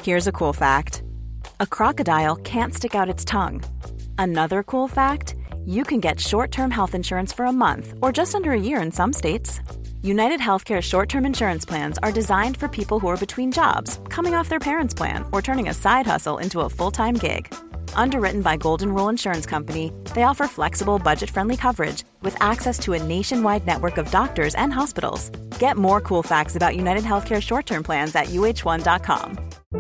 Here's a cool fact. A crocodile can't stick out its tongue. Another cool fact, you can get short-term health insurance for a month or just under a year in some states. United Healthcare short-term insurance plans are designed for people who are between jobs, coming off their parents' plan, or turning a side hustle into a full-time gig. Underwritten by Golden Rule Insurance Company, they offer flexible, budget-friendly coverage with access to a nationwide network of doctors and hospitals. Get more cool facts about United Healthcare short-term plans at uh1.com.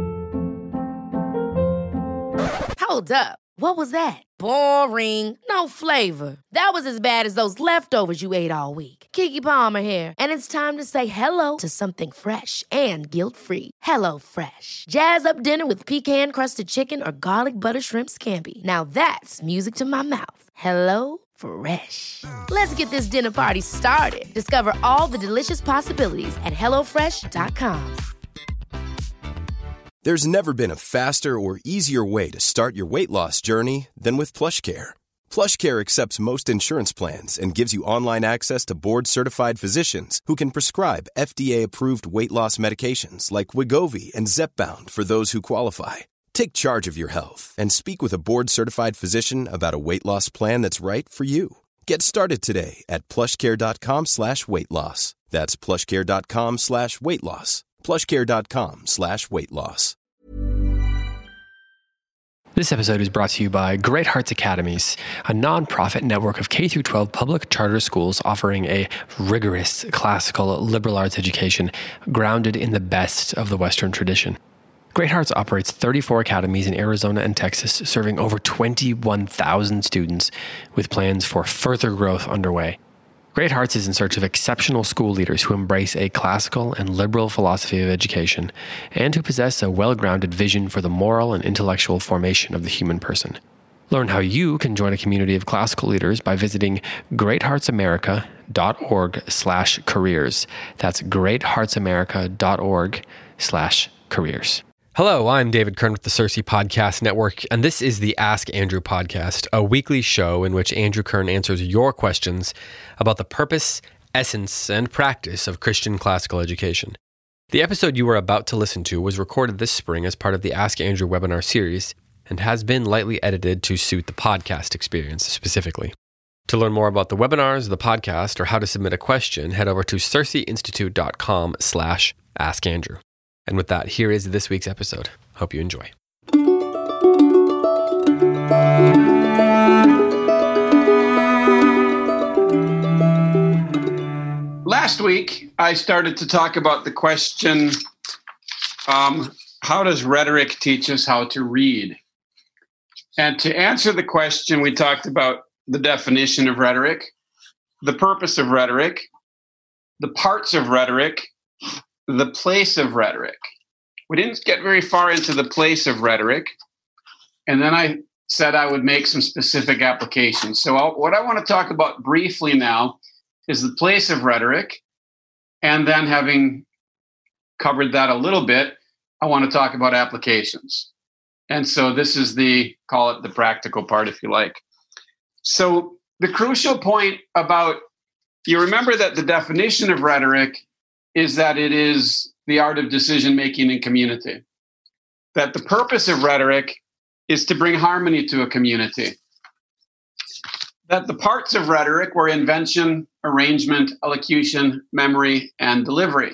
Hold up. What was that? Boring. No flavor. That was as bad as those leftovers you ate all week. Keke Palmer here. And it's time to say hello to something fresh and guilt-free. Hello Fresh. Jazz up dinner with pecan-crusted chicken or garlic butter shrimp scampi. Now that's music to my mouth. Hello Fresh. Let's get this dinner party started. Discover all the delicious possibilities at hellofresh.com. There's never been a faster or easier way to start your weight loss journey than with PlushCare. PlushCare accepts most insurance plans and gives you online access to board-certified physicians who can prescribe FDA-approved weight loss medications like Wegovy and Zepbound for those who qualify. Take charge of your health and speak with a board-certified physician about a weight loss plan that's right for you. Get started today at plushcare.com/weight loss. That's plushcare.com/weight loss. plushcare.com/weight loss. This episode is brought to you by Great Hearts Academies, a non-profit network of K-12 public charter schools offering a rigorous classical liberal arts education grounded in the best of the Western tradition. Great Hearts operates 34 academies in Arizona and Texas, serving over 21,000 students, with plans for further growth underway. Great Hearts is in search of exceptional school leaders who embrace a classical and liberal philosophy of education and who possess a well-grounded vision for the moral and intellectual formation of the human person. Learn how you can join a community of classical leaders by visiting greatheartsamerica.org/careers. That's greatheartsamerica.org/careers. Hello, I'm David Kern with the Cersei Podcast Network, and this is the Ask Andrew podcast, a weekly show in which Andrew Kern answers your questions about the purpose, essence, and practice of Christian classical education. The episode you are about to listen to was recorded this spring as part of the Ask Andrew webinar series and has been lightly edited to suit the podcast experience specifically. To learn more about the webinars, the podcast, or how to submit a question, head over to cerseiinstitute.com/askandrew. And with that, here is this week's episode. Hope you enjoy. Last week, I started to talk about the question, how does rhetoric teach us how to read? And to answer the question, we talked about the definition of rhetoric, the purpose of rhetoric, the parts of rhetoric, the place of rhetoric. We didn't get very far into the place of rhetoric. And then I said I would make some specific applications. So what I want to talk about briefly now is the place of rhetoric. And then having covered that a little bit, I want to talk about applications. And so this is call it the practical part, if you like. So the crucial point about, you remember that the definition of rhetoric is that it is the art of decision-making in community. That the purpose of rhetoric is to bring harmony to a community. That the parts of rhetoric were invention, arrangement, elocution, memory, and delivery.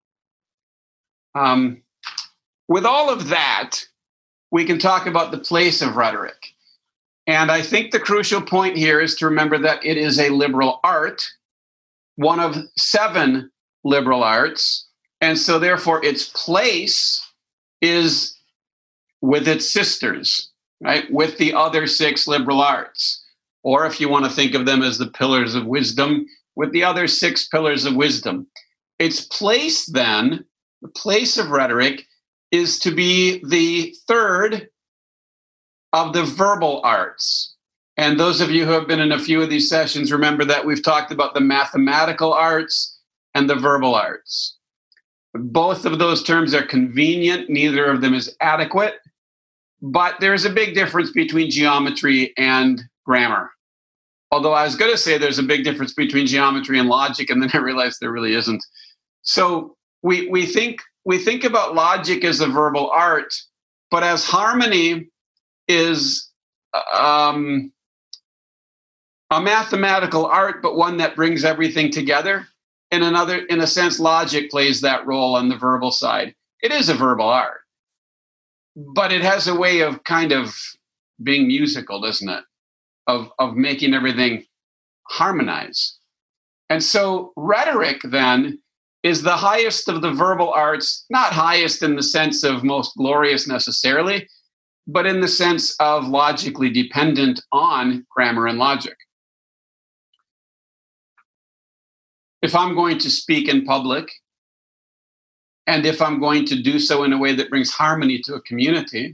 With all of that, we can talk about the place of rhetoric. And I think the crucial point here is to remember that it is a liberal art, one of 7 liberal arts, and so therefore its place is with its sisters, right? With the other 6 liberal arts. Or if you want to think of them as the pillars of wisdom, with the other 6 pillars of wisdom. Its place then, the place of rhetoric, is to be the 3rd of the verbal arts. And those of you who have been in a few of these sessions remember that we've talked about the mathematical arts and the verbal arts. Both of those terms are convenient. Neither of them is adequate. But there's a big difference between geometry and grammar. Although I was going to say there's a big difference between geometry and logic, and then I realized there really isn't. So we think we think about logic as a verbal art, but as harmony is a mathematical art, but one that brings everything together. In a sense, logic plays that role on the verbal side. It is a verbal art, but it has a way of kind of being musical, doesn't it? Of making everything harmonize. And so rhetoric then is the highest of the verbal arts, not highest in the sense of most glorious necessarily, but in the sense of logically dependent on grammar and logic. If I'm going to speak in public, and if I'm going to do so in a way that brings harmony to a community,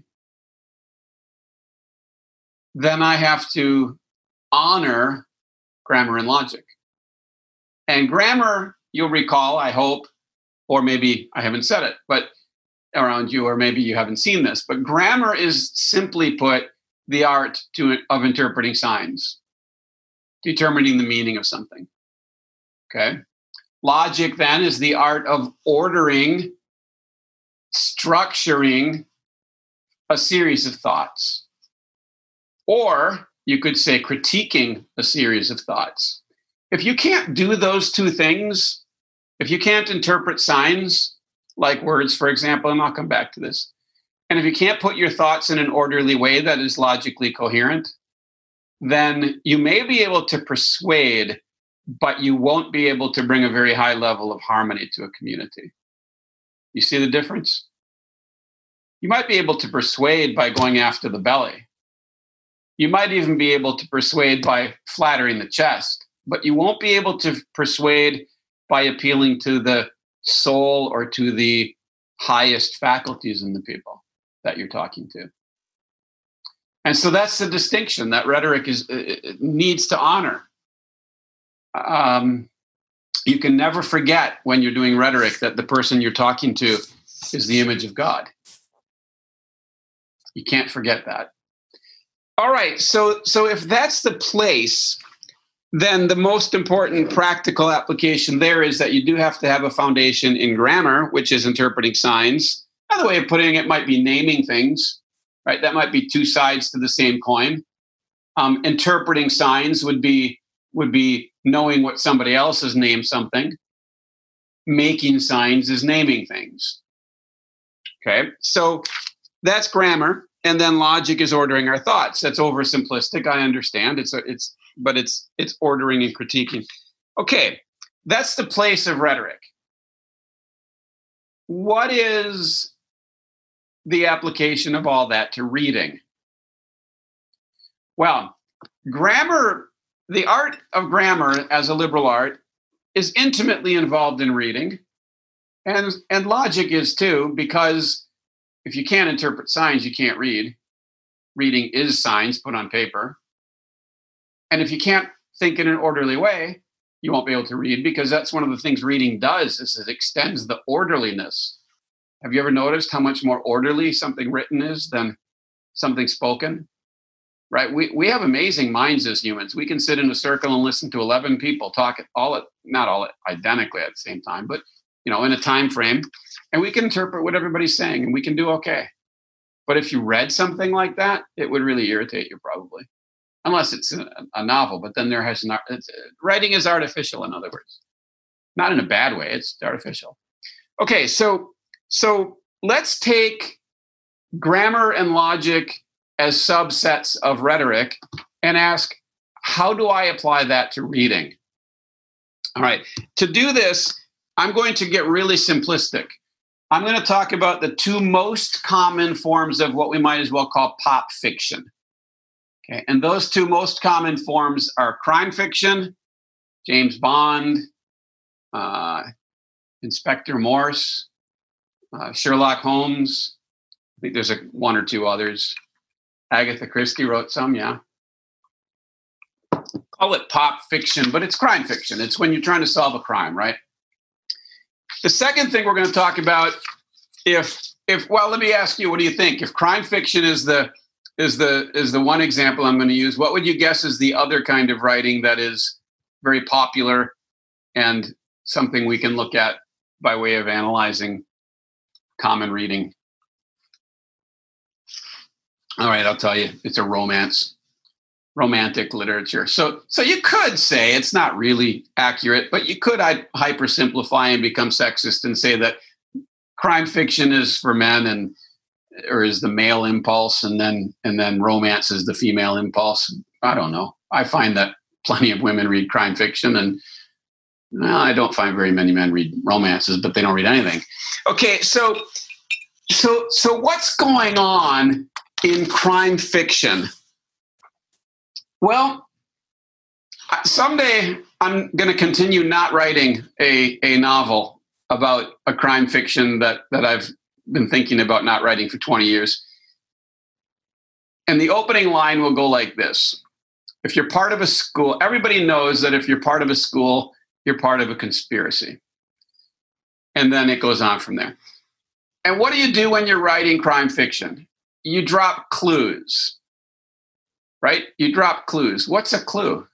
then I have to honor grammar and logic. And grammar, you'll recall, I hope, or maybe I haven't said it, but around you, or maybe you haven't seen this, but grammar is simply put the art of interpreting signs, determining the meaning of something. Okay. Logic then is the art of ordering, structuring a series of thoughts. Or you could say critiquing a series of thoughts. If you can't do those two things, if you can't interpret signs, like words, for example, and I'll come back to this, and if you can't put your thoughts in an orderly way that is logically coherent, then you may be able to persuade, but you won't be able to bring a very high level of harmony to a community. You see the difference? You might be able to persuade by going after the belly. You might even be able to persuade by flattering the chest, but you won't be able to persuade by appealing to the soul or to the highest faculties in the people that you're talking to. And so that's the distinction that rhetoric needs to honor. You can never forget when you're doing rhetoric that the person you're talking to is the image of God. You can't forget that. All right, so if that's the place, then the most important practical application there is that you do have to have a foundation in grammar, which is interpreting signs. Another way of putting it might be naming things, right? That might be two sides to the same coin. Interpreting signs would be knowing what somebody else has named something. Making signs is naming things. Okay, so that's grammar, and then logic is ordering our thoughts. That's oversimplistic, I understand. But it's ordering and critiquing. Okay, that's the place of rhetoric. What is the application of all that to reading? Well, grammar, the art of grammar as a liberal art, is intimately involved in reading, and logic is too, because if you can't interpret signs, you can't read. Reading is signs put on paper. And if you can't think in an orderly way, you won't be able to read, because that's one of the things reading does, is it extends the orderliness. Have you ever noticed how much more orderly something written is than something spoken? Right? We have amazing minds as humans. We can sit in a circle and listen to 11 people talk not all identically at the same time, but in a time frame, and we can interpret what everybody's saying, and we can do okay. But if you read something like that, it would really irritate you probably, unless it's a novel. But then writing is artificial, in other words, not in a bad way. It's artificial. Okay, so let's take grammar and logic as subsets of rhetoric and ask, how do I apply that to reading? All right, to do this, I'm going to get really simplistic. I'm going to talk about the two most common forms of what we might as well call pop fiction. Okay, and those two most common forms are crime fiction, James Bond, Inspector Morse, Sherlock Holmes. I think there's one or two others. Agatha Christie wrote some, yeah. Call it pop fiction, but it's crime fiction. It's when you're trying to solve a crime, right? The second thing we're going to talk about, well, let me ask you, what do you think? If crime fiction is the one example I'm going to use, what would you guess is the other kind of writing that is very popular and something we can look at by way of analyzing common reading? All right, I'll tell you, it's a romantic literature. So you could say it's not really accurate, but you could hypersimplify and become sexist and say that crime fiction is for men or is the male impulse, and then romance is the female impulse. I don't know. I find that plenty of women read crime fiction, and I don't find very many men read romances, but they don't read anything. Okay, so what's going on in crime fiction? Well, someday I'm going to continue not writing a novel about a crime fiction that I've been thinking about not writing for 20 years. And the opening line will go like this. If you're part of a school, everybody knows that if you're part of a school, you're part of a conspiracy. And then it goes on from there. And what do you do when you're writing crime fiction? You drop clues, right? You drop clues. What's a clue?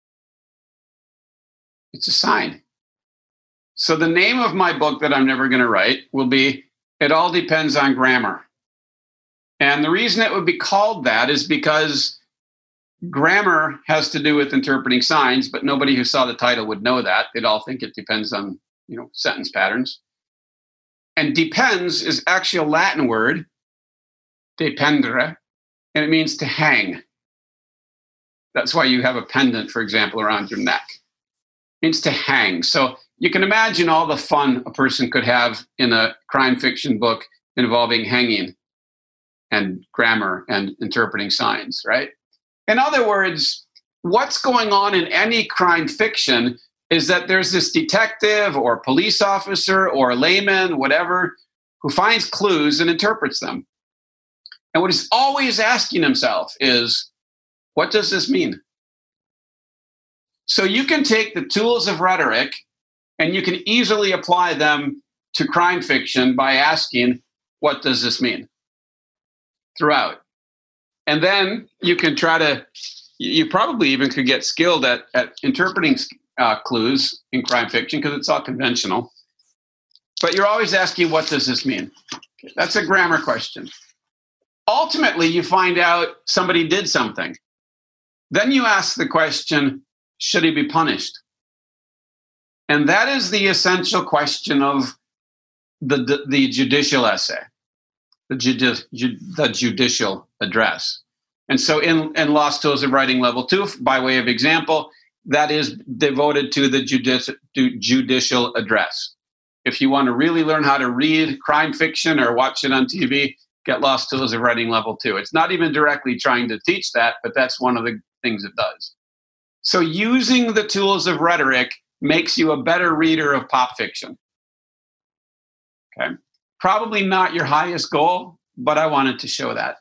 It's a sign. So the name of my book that I'm never going to write will be It All Depends on Grammar. And the reason it would be called that is because grammar has to do with interpreting signs, but nobody who saw the title would know that. They'd all think it depends on, sentence patterns. And depends is actually a Latin word, dependere, and it means to hang. That's why you have a pendant, for example, around your neck. It means to hang. So you can imagine all the fun a person could have in a crime fiction book involving hanging and grammar and interpreting signs, right? In other words, what's going on in any crime fiction is that there's this detective or police officer or layman, whatever, who finds clues and interprets them. And what he's always asking himself is, what does this mean? So you can take the tools of rhetoric and you can easily apply them to crime fiction by asking, what does this mean? Throughout. And then you can you probably even could get skilled at interpreting clues in crime fiction because it's all conventional. But you're always asking, what does this mean? Okay, that's a grammar question. Ultimately, you find out somebody did something. Then you ask the question, should he be punished? And that is the essential question of the judicial essay, the judicial address. And so in Lost Tools of Writing Level 2, by way of example, that is devoted to the judicial address. If you want to really learn how to read crime fiction or watch it on TV, get Lost Tools of Writing Level 2. It's not even directly trying to teach that, but that's one of the things it does. So using the tools of rhetoric makes you a better reader of pop fiction. Okay. Probably not your highest goal, but I wanted to show that.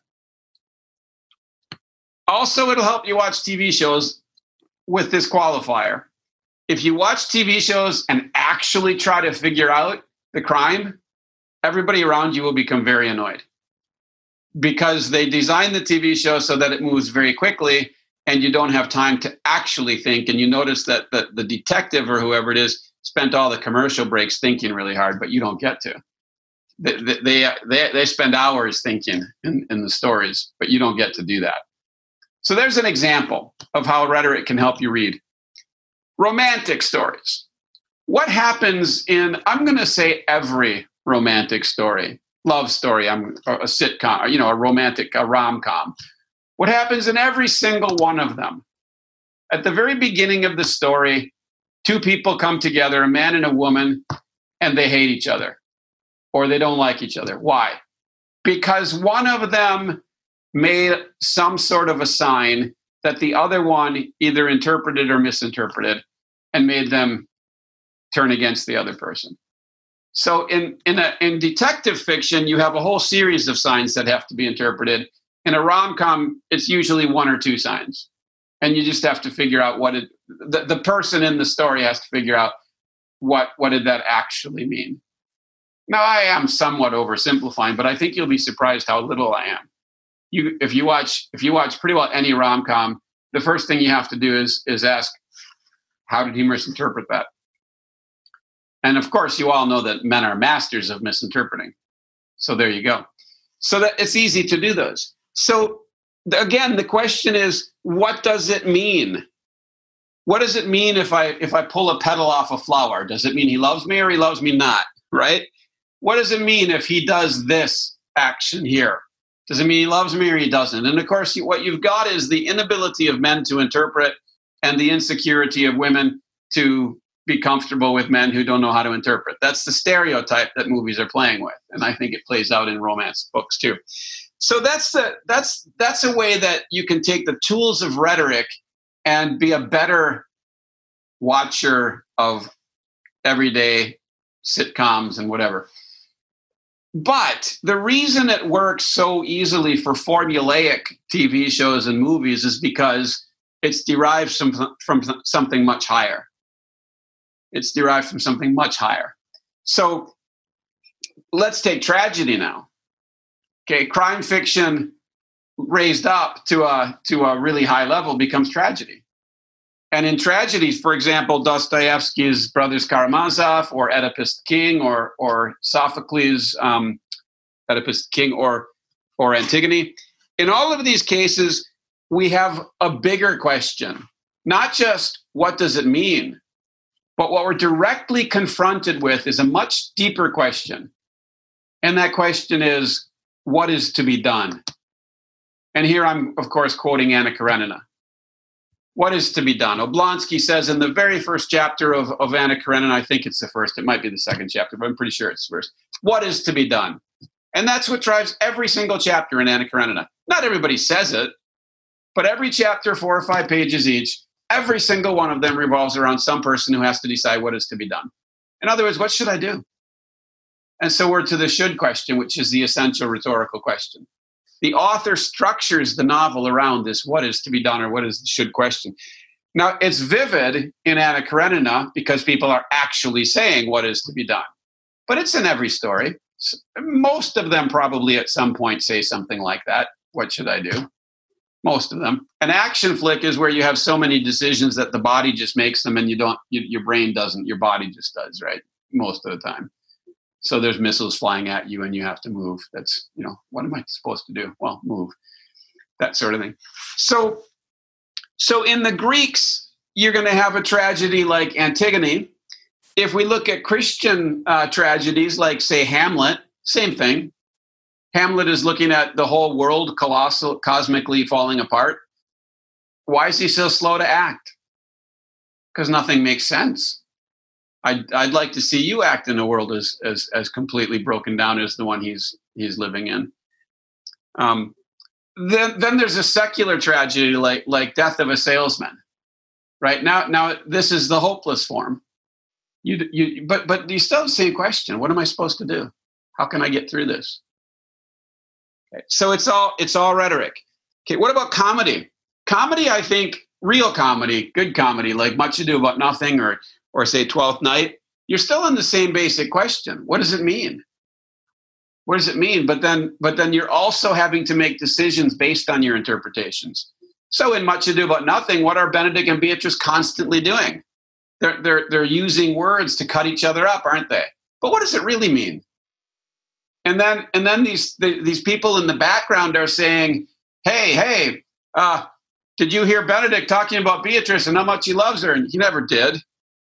Also, it'll help you watch TV shows with this qualifier. If you watch TV shows and actually try to figure out the crime, everybody around you will become very annoyed because they designed the TV show so that it moves very quickly and you don't have time to actually think. And you notice that the detective or whoever it is spent all the commercial breaks thinking really hard, but you don't get to. They spend hours thinking in the stories, but you don't get to do that. So there's an example of how rhetoric can help you read. Romantic stories. What happens in, I'm going to say every romantic story, love story, a sitcom, a rom-com. What happens in every single one of them? At the very beginning of the story, two people come together, a man and a woman, and they hate each other or they don't like each other. Why? Because one of them made some sort of a sign that the other one either interpreted or misinterpreted and made them turn against the other person. So in detective fiction, you have a whole series of signs that have to be interpreted. In a rom-com, it's usually one or two signs. And you just have to figure out the person in the story has to figure out what did that actually mean. Now, I am somewhat oversimplifying, but I think you'll be surprised how little I am. If you watch pretty well any rom-com, the first thing you have to do is ask, how did he misinterpret that? And of course, you all know that men are masters of misinterpreting. So there you go. So that it's easy to do those. So again, the question is, what does it mean? What does it mean if I pull a petal off a flower? Does it mean he loves me or he loves me not, right? What does it mean if he does this action here? Does it mean he loves me or he doesn't? And of course, what you've got is the inability of men to interpret and the insecurity of women to be comfortable with men who don't know how to interpret. That's the stereotype that movies are playing with. And I think it plays out in romance books too. So that's a way that you can take the tools of rhetoric and be a better watcher of everyday sitcoms and whatever. But the reason it works so easily for formulaic TV shows and movies is because it's derived from something much higher. It's derived from something much higher. So let's take tragedy now. Okay, crime fiction raised up to a really high level becomes tragedy. And in tragedies, for example, Dostoevsky's Brothers Karamazov, or Oedipus the King, or Sophocles' Oedipus the King, or Antigone. In all of these cases, we have a bigger question. Not just what does it mean, but what we're directly confronted with is a much deeper question. And that question is, what is to be done? And here I'm, of course, quoting Anna Karenina. What is to be done? Oblonsky says in the very first chapter of Anna Karenina, I think it's the first, it might be the second chapter, but I'm pretty sure it's the first. What is to be done? And that's what drives every single chapter in Anna Karenina. Not everybody says it, but every chapter, 4 or 5 pages each, every single one of them revolves around some person who has to decide what is to be done. In other words, what should I do? And so we're to the should question, which is the essential rhetorical question. The author structures the novel around this what is to be done or what is the should question. Now, it's vivid in Anna Karenina because people are actually saying what is to be done. But it's in every story. Most of them probably at some point say something like that. What should I do? Most of them. An action flick is where you have so many decisions that the body just makes them and your brain doesn't, your body just does, right? Most of the time. So there's missiles flying at you and you have to move. That's, what am I supposed to do? Well, move. That sort of thing. So in the Greeks, you're going to have a tragedy like Antigone. If we look at Christian tragedies like, say, Hamlet, same thing. Hamlet is looking at the whole world cosmically falling apart. Why is he so slow to act? Because nothing makes sense. I'd like to see you act in a world as completely broken down as the one he's living in. Then there's a secular tragedy like Death of a Salesman. Right now this is the hopeless form. But you still have the same question. What am I supposed to do? How can I get through this? Okay, so it's all rhetoric. Okay, what about comedy? Comedy, I think, real comedy, good comedy, like Much Ado About Nothing or say Twelfth Night, you're still in the same basic question. What does it mean? What does it mean? But then you're also having to make decisions based on your interpretations. So in Much Ado About Nothing, what are Benedict and Beatrice constantly doing? They're using words to cut each other up, aren't they? But what does it really mean? And then these people in the background are saying, hey, did you hear Benedict talking about Beatrice and how much he loves her? And he never did.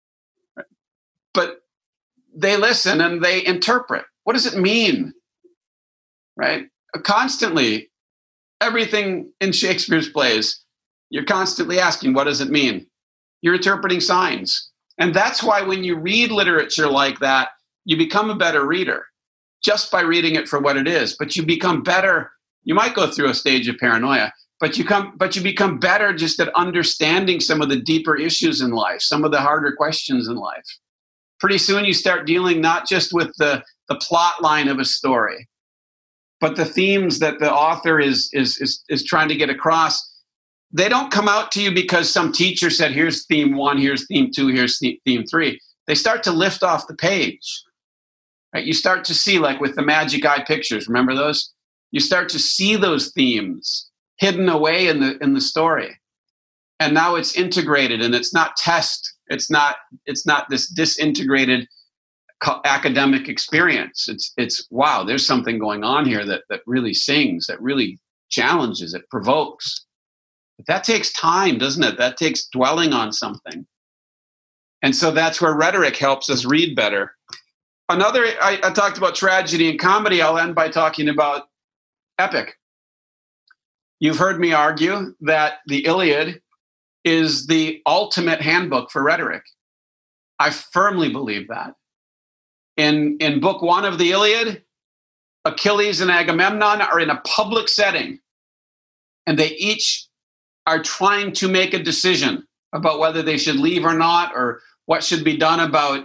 But they listen and they interpret. What does it mean? Right? Constantly, everything in Shakespeare's plays, you're constantly asking, what does it mean? You're interpreting signs. And that's why when you read literature like that, you become a better reader just by reading it for what it is. But you become better. You might go through a stage of paranoia, but you become better just at understanding some of the deeper issues in life, some of the harder questions in life. Pretty soon you start dealing not just with the plot line of a story, but the themes that the author is trying to get across. They don't come out to you because some teacher said, here's theme 1, here's theme 2, here's theme 3. They start to lift off the page. Right? You start to see, like with the Magic Eye pictures, remember those? You start to see those themes hidden away in the story. And now it's integrated, and it's not test. It's not this disintegrated academic experience. It's wow, there's something going on here that really sings, that really challenges, it provokes. But that takes time, doesn't it? That takes dwelling on something. And so that's where rhetoric helps us read better. I talked about tragedy and comedy. I'll end by talking about epic. You've heard me argue that the Iliad is the ultimate handbook for rhetoric. I firmly believe that. In book 1 of the Iliad, Achilles and Agamemnon are in a public setting, and they each are trying to make a decision about whether they should leave or not, or what should be done about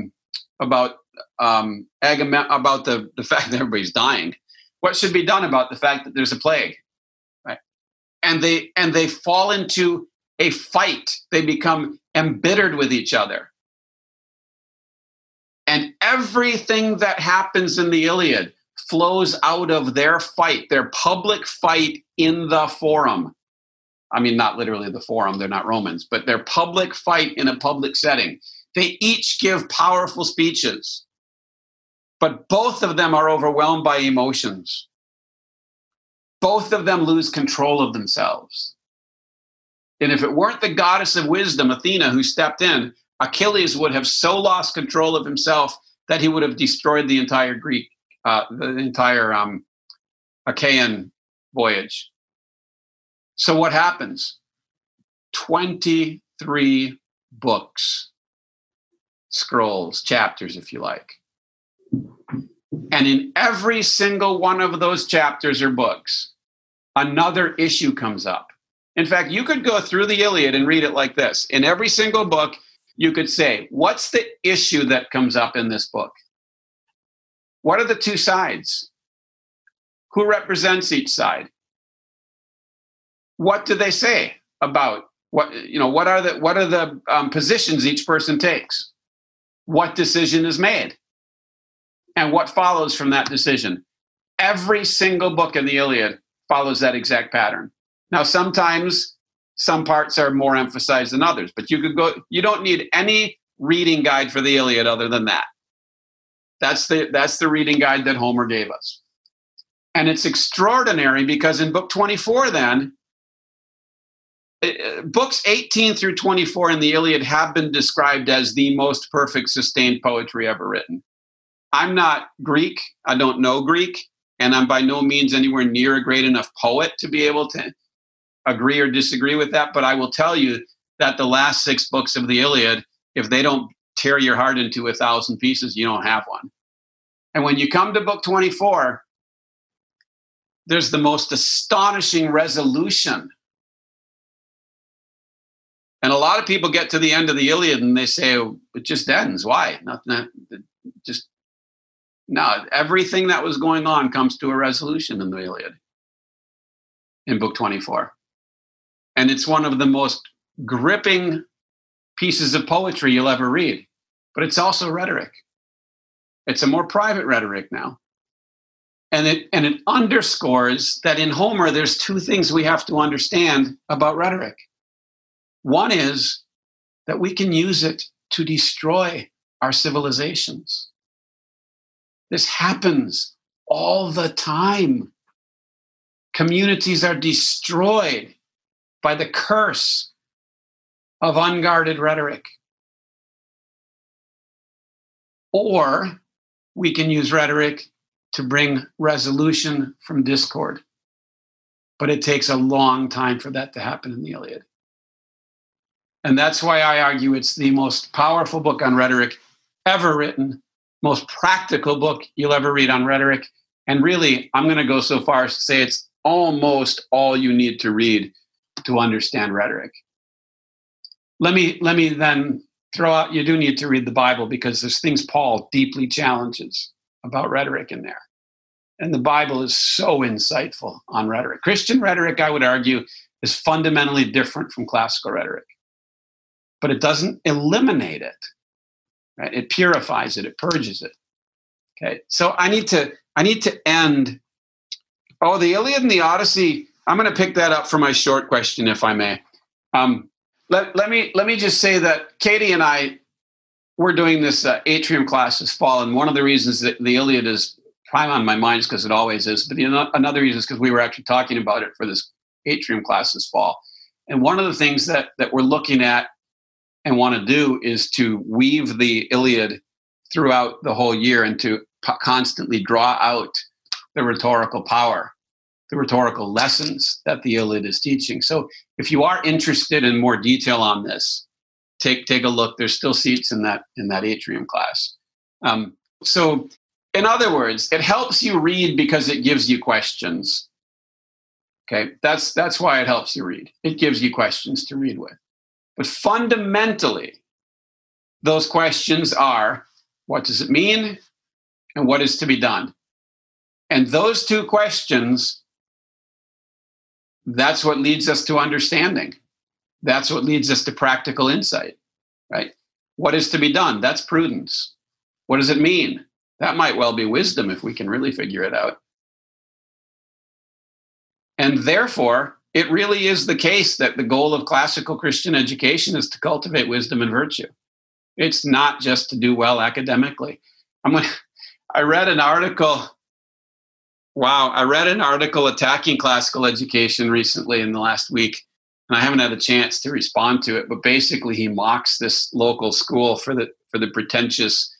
Agamemnon, about the fact that everybody's dying. What should be done about the fact that there's a plague, right? And they fall into a fight. They become embittered with each other. And everything that happens in the Iliad flows out of their fight, their public fight in the forum. I mean, not literally the forum, they're not Romans, but their public fight in a public setting. They each give powerful speeches, but both of them are overwhelmed by emotions. Both of them lose control of themselves. And if it weren't the goddess of wisdom, Athena, who stepped in, Achilles would have so lost control of himself that he would have destroyed the entire Achaean voyage. So what happens? 23 books, scrolls, chapters, if you like. And in every single one of those chapters or books, another issue comes up. In fact, you could go through the Iliad and read it like this. In every single book, you could say, what's the issue that comes up in this book? What are the two sides? Who represents each side? What do they say about what are the positions each person takes? What decision is made? And what follows from that decision? Every single book in the Iliad follows that exact pattern. Now, sometimes some parts are more emphasized than others, but you don't need any reading guide for the Iliad other than that. That's the reading guide that Homer gave us. And it's extraordinary because in book 24 then, books 18 through 24 in the Iliad have been described as the most perfect sustained poetry ever written. I'm not Greek, I don't know Greek, and I'm by no means anywhere near a great enough poet to be able to agree or disagree with that, but I will tell you that the last 6 books of the Iliad, if they don't tear your heart into 1,000 pieces, you don't have one. And when you come to book 24, there's the most astonishing resolution. And a lot of people get to the end of the Iliad and they say, oh, it just ends. Why? No, everything that was going on comes to a resolution in the Iliad, in book 24. And it's one of the most gripping pieces of poetry you'll ever read. But it's also rhetoric. It's a more private rhetoric now. And it underscores that in Homer, there's 2 things we have to understand about rhetoric. One is that we can use it to destroy our civilizations. This happens all the time. Communities are destroyed by the curse of unguarded rhetoric. Or we can use rhetoric to bring resolution from discord. But it takes a long time for that to happen in the Iliad. And that's why I argue it's the most powerful book on rhetoric ever written, most practical book you'll ever read on rhetoric. And really, I'm going to go so far as to say it's almost all you need to read to understand rhetoric. Let me then throw out, you do need to read the Bible because there's things Paul deeply challenges about rhetoric in there. And the Bible is so insightful on rhetoric. Christian rhetoric, I would argue, is fundamentally different from classical rhetoric. But it doesn't eliminate it, right? It purifies it, it purges it. Okay, so I need to end. Oh, the Iliad and the Odyssey. I'm going to pick that up for my short question, if I may. Let me just say that Katie and I we're doing this atrium class this fall, and one of the reasons that the Iliad is prime on my mind is because it always is, but another reason is because we were actually talking about it for this atrium class this fall. And one of the things that we're looking at and want to do is to weave the Iliad throughout the whole year and to constantly draw out the rhetorical power, the rhetorical lessons that the Iliad is teaching. So if you are interested in more detail on this, take a look. There's still seats in that atrium class. So in other words, it helps you read because it gives you questions. Okay, that's why it helps you read. It gives you questions to read with. But fundamentally, those questions are, what does it mean? And what is to be done? And those two questions, that's what leads us to understanding. That's what leads us to practical insight, right? What is to be done? That's prudence. What does it mean? That might well be wisdom if we can really figure it out. And therefore, it really is the case that the goal of classical Christian education is to cultivate wisdom and virtue. It's not just to do well academically. I read an article. Wow, I read an article attacking classical education recently in the last week, and I haven't had a chance to respond to it. But basically, he mocks this local school for the pretentious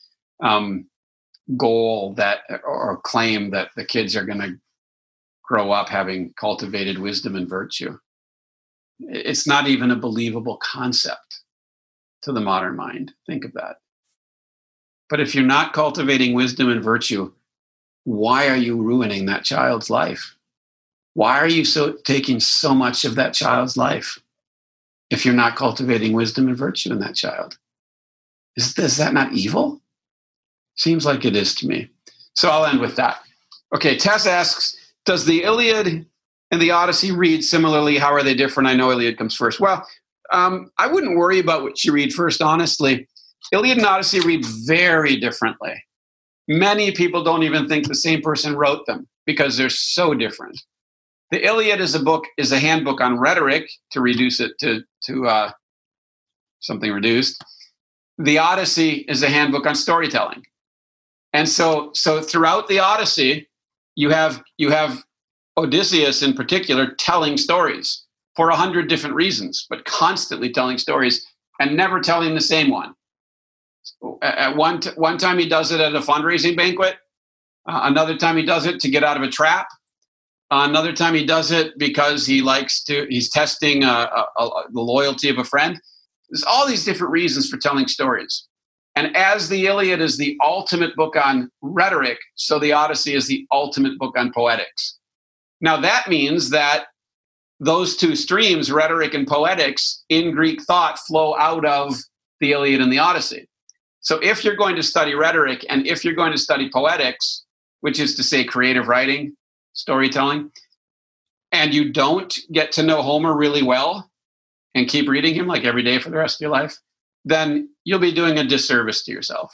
goal that or claim that the kids are going to grow up having cultivated wisdom and virtue. It's not even a believable concept to the modern mind. Think of that. But if you're not cultivating wisdom and virtue, why are you ruining that child's life? Why are you taking so much of that child's life if you're not cultivating wisdom and virtue in that child? Is that not evil? Seems like it is to me. So I'll end with that. Okay, Tess asks, does the Iliad and the Odyssey read similarly? How are they different? I know Iliad comes first. Well, I wouldn't worry about what you read first, honestly. Iliad and Odyssey read very differently. Many people don't even think the same person wrote them because they're so different. The Iliad is a handbook on rhetoric, to reduce it to something reduced. The Odyssey is a handbook on storytelling. And so throughout the Odyssey, you have Odysseus in particular telling stories for 100 different reasons, but constantly telling stories and never telling the same one. At one time he does it at a fundraising banquet. Another time he does it to get out of a trap. Another time he does it because he's testing the loyalty of a friend. There's all these different reasons for telling stories. And as the Iliad is the ultimate book on rhetoric, so the Odyssey is the ultimate book on poetics. Now that means that those two streams, rhetoric and poetics, in Greek thought flow out of the Iliad and the Odyssey. So if you're going to study rhetoric and if you're going to study poetics, which is to say creative writing, storytelling, and you don't get to know Homer really well and keep reading him like every day for the rest of your life, then you'll be doing a disservice to yourself.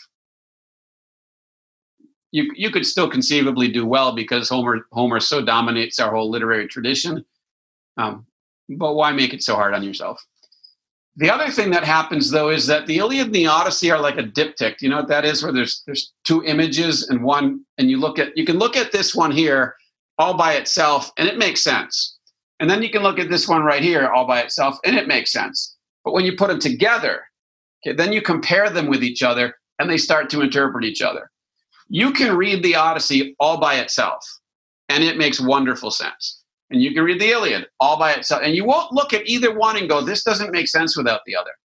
You could still conceivably do well because Homer so dominates our whole literary tradition. But why make it so hard on yourself? The other thing that happens, though, is that the Iliad and the Odyssey are like a diptych. You know what that is? Where there's two images and one, and you can look at this one here all by itself, and it makes sense. And then you can look at this one right here all by itself, and it makes sense. But when you put them together, okay, then you compare them with each other, and they start to interpret each other. You can read the Odyssey all by itself, and it makes wonderful sense. And you can read the Iliad all by itself, and you won't look at either one and go, this doesn't make sense without the other.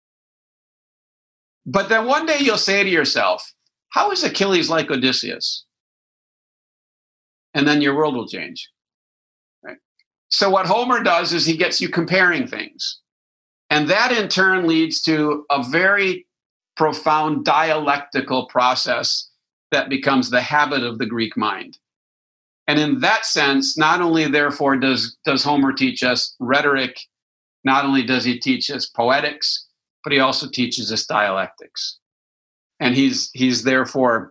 But then one day you'll say to yourself, how is Achilles like Odysseus? And then your world will change. Right? So what Homer does is he gets you comparing things. And that in turn leads to a very profound dialectical process that becomes the habit of the Greek mind. And in that sense, not only therefore does Homer teach us rhetoric, not only does he teach us poetics, but he also teaches us dialectics. And he's therefore,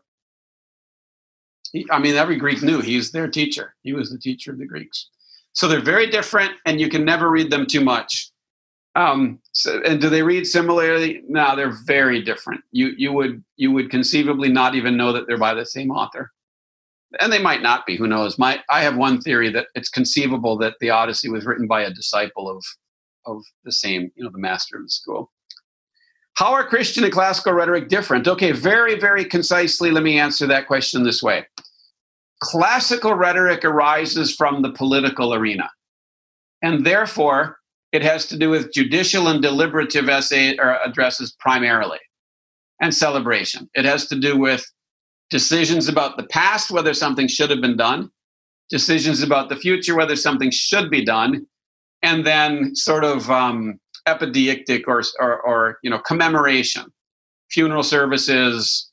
every Greek knew he's their teacher. He was the teacher of the Greeks. So they're very different, and you can never read them too much. And do they read similarly? No, they're very different. You would conceivably not even know that they're by the same author, and they might not be. Who knows? I have one theory that it's conceivable that the Odyssey was written by a disciple of the same, the master of the school. How are Christian and classical rhetoric different? Okay, very, very concisely, let me answer that question this way. Classical rhetoric arises from the political arena, and therefore it has to do with judicial and deliberative essay or addresses primarily, and celebration. It has to do with decisions about the past, whether something should have been done, decisions about the future, whether something should be done, and then sort of epideictic or commemoration, funeral services,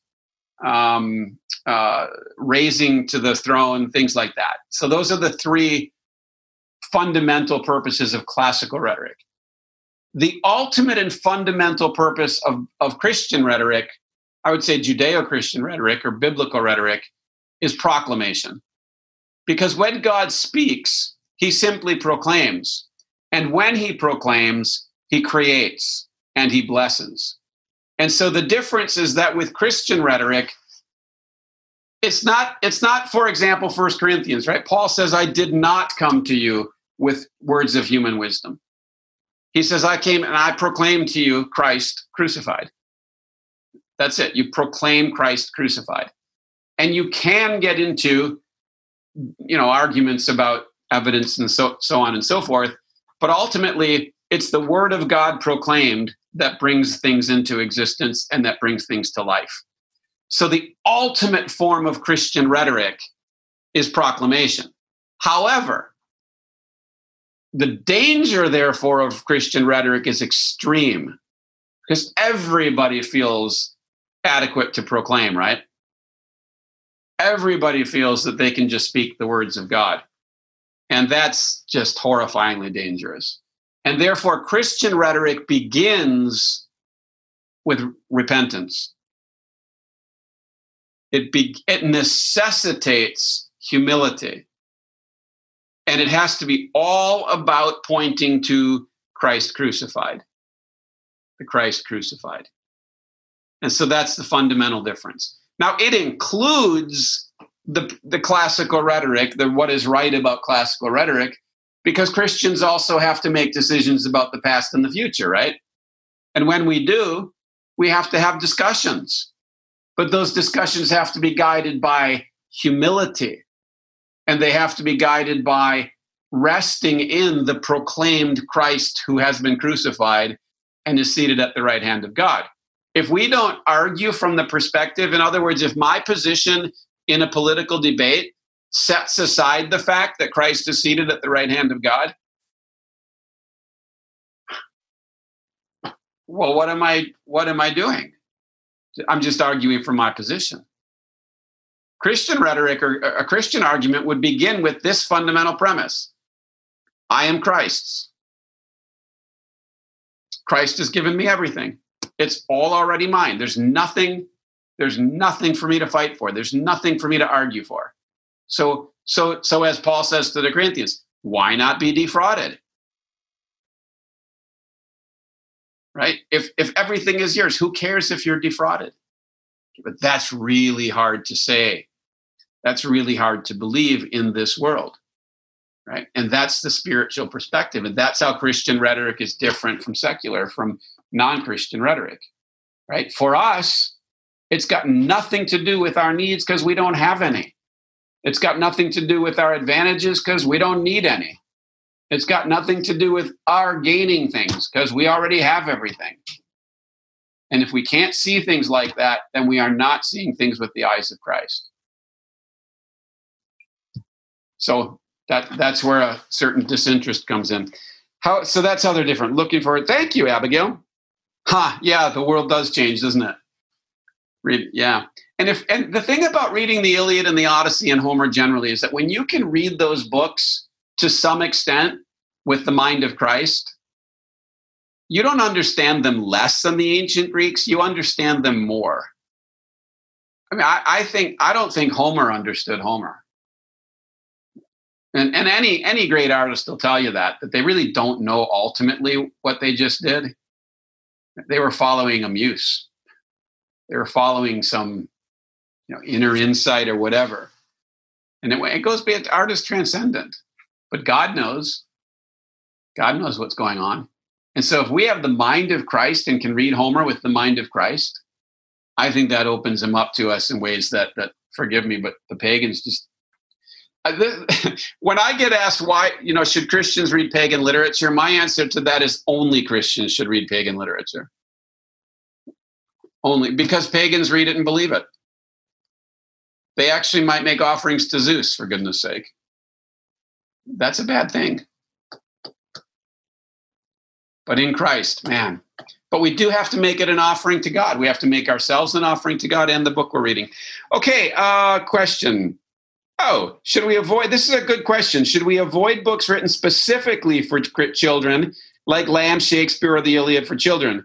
raising to the throne, things like that. So those are the three fundamental purposes of classical rhetoric. The ultimate and fundamental purpose of Christian rhetoric, I would say Judeo-Christian rhetoric or biblical rhetoric, is proclamation. Because when God speaks, he simply proclaims. And when he proclaims, he creates and he blesses. And so the difference is that with Christian rhetoric, it's not, for example, 1 Corinthians, right? Paul says, I did not come to you with words of human wisdom. He says, I came and I proclaimed to you Christ crucified. That's it. You proclaim Christ crucified. And you can get into, arguments about evidence and so on and so forth. But ultimately, it's the word of God proclaimed that brings things into existence and that brings things to life. So the ultimate form of Christian rhetoric is proclamation. However, the danger, therefore, of Christian rhetoric is extreme because everybody feels adequate to proclaim, right? Everybody feels that they can just speak the words of God. And that's just horrifyingly dangerous. And therefore, Christian rhetoric begins with repentance. It necessitates humility. And it has to be all about pointing to Christ crucified, the Christ crucified. And so that's the fundamental difference. Now, it includes the classical rhetoric, what is right about classical rhetoric, because Christians also have to make decisions about the past and the future, right? And when we do, we have to have discussions. But those discussions have to be guided by humility. And they have to be guided by resting in the proclaimed Christ who has been crucified and is seated at the right hand of God. If we don't argue from the perspective, in other words, if my position in a political debate sets aside the fact that Christ is seated at the right hand of God, well, what am I doing? I'm just arguing from my position. Christian rhetoric or a Christian argument would begin with this fundamental premise. I am Christ's. Christ has given me everything. It's all already mine. There's nothing for me to fight for. There's nothing for me to argue for. So as Paul says to the Corinthians, why not be defrauded? Right? If everything is yours, who cares if you're defrauded? But that's really hard to say. That's really hard to believe in this world, right? And that's the spiritual perspective. And that's how Christian rhetoric is different from secular, from non-Christian rhetoric, right? For us, it's got nothing to do with our needs because we don't have any. It's got nothing to do with our advantages because we don't need any. It's got nothing to do with our gaining things because we already have everything. And if we can't see things like that, then we are not seeing things with the eyes of Christ. So that's where a certain disinterest comes in. So that's how they're different. Looking forward. Thank you, Abigail. Yeah, the world does change, doesn't it? Yeah. And the thing about reading the Iliad and the Odyssey and Homer generally is that when you can read those books to some extent with the mind of Christ, you don't understand them less than the ancient Greeks. You understand them more. I mean, I don't think Homer understood Homer. And any great artist will tell you that they really don't know ultimately what they just did. They were following a muse. They were following some inner insight or whatever. And it goes beyond, art is transcendent. But God knows. God knows what's going on. And so if we have the mind of Christ and can read Homer with the mind of Christ, I think that opens him up to us in ways that forgive me, but the pagans just... When I get asked why, should Christians read pagan literature, my answer to that is only Christians should read pagan literature. Only because pagans read it and believe it. They actually might make offerings to Zeus, for goodness sake. That's a bad thing. But in Christ, man. But we do have to make it an offering to God. We have to make ourselves an offering to God and the book we're reading. Okay, question. Should we avoid, this is a good question. Should we avoid books written specifically for children, like Lamb, Shakespeare, or the Iliad for children?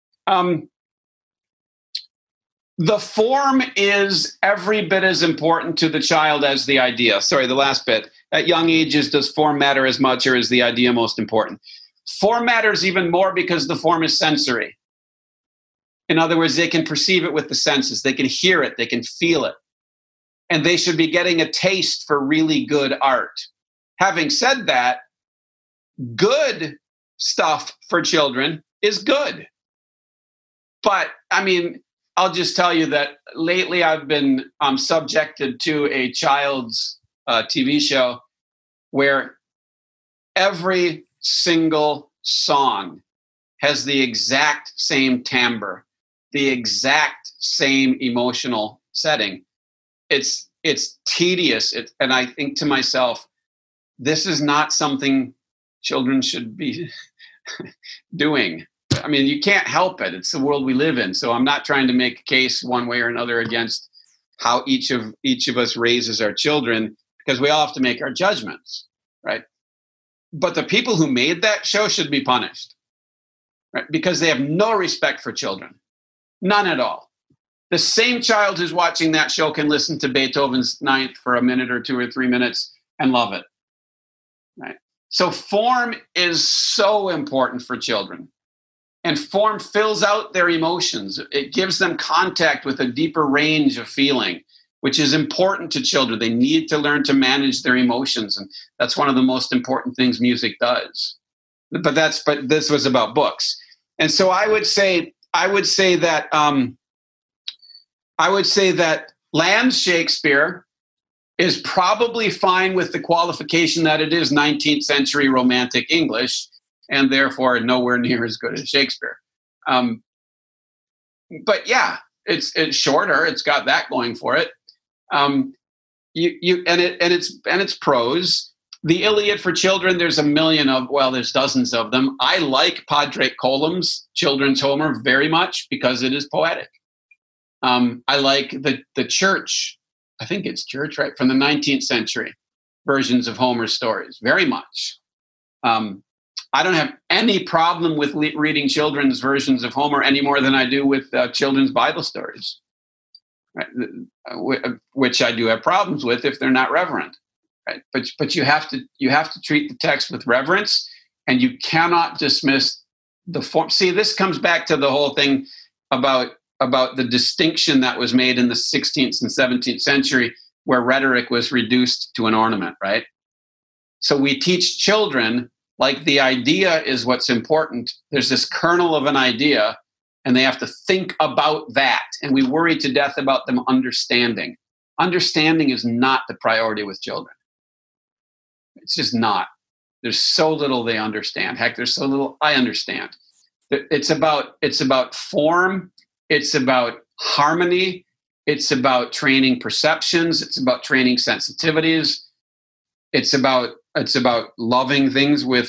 The form is every bit as important to the child as the idea. Sorry, the last bit. At young ages, does form matter as much, or is the idea most important? Form matters even more because the form is sensory. In other words, they can perceive it with the senses. They can hear it. They can feel it. And they should be getting a taste for really good art. Having said that, good stuff for children is good. But, I'll just tell you that lately I've been subjected to a child's TV show where every single song has the exact same timbre, the exact same emotional setting. It's tedious, and I think to myself, this is not something children should be doing. You can't help it. It's the world we live in. So I'm not trying to make a case one way or another against how each of us raises our children, because we all have to make our judgments, right? But the people who made that show should be punished, right? Because they have no respect for children. None at all. The same child who's watching that show can listen to Beethoven's Ninth for a minute or 2 or 3 minutes and love it, right? So form is so important for children. And form fills out their emotions. It gives them contact with a deeper range of feeling, which is important to children. They need to learn to manage their emotions. And that's one of the most important things music does. But this was about books. And so I would say that Lamb's Shakespeare is probably fine with the qualification that it is 19th century Romantic English, and therefore nowhere near as good as Shakespeare. But yeah, it's shorter. It's got that going for it. It's prose. The Iliad for children, there's there's dozens of them. I like Padraig Colum's children's Homer very much because it is poetic. I like the Church, I think it's Church, right, from the 19th century versions of Homer's stories very much. I don't have any problem with reading children's versions of Homer any more than I do with children's Bible stories, right? Which I do have problems with if they're not reverent, right? But you have to treat the text with reverence, and you cannot dismiss the form. See, this comes back to the whole thing about the distinction that was made in the 16th and 17th century, where rhetoric was reduced to an ornament, right? So we teach children, like, the idea is what's important. There's this kernel of an idea, and they have to think about that. And we worry to death about them understanding. Understanding is not the priority with children. It's just not. There's so little they understand. Heck, there's so little I understand. It's about form. It's about harmony. It's about training perceptions. It's about training sensitivities. It's about loving things with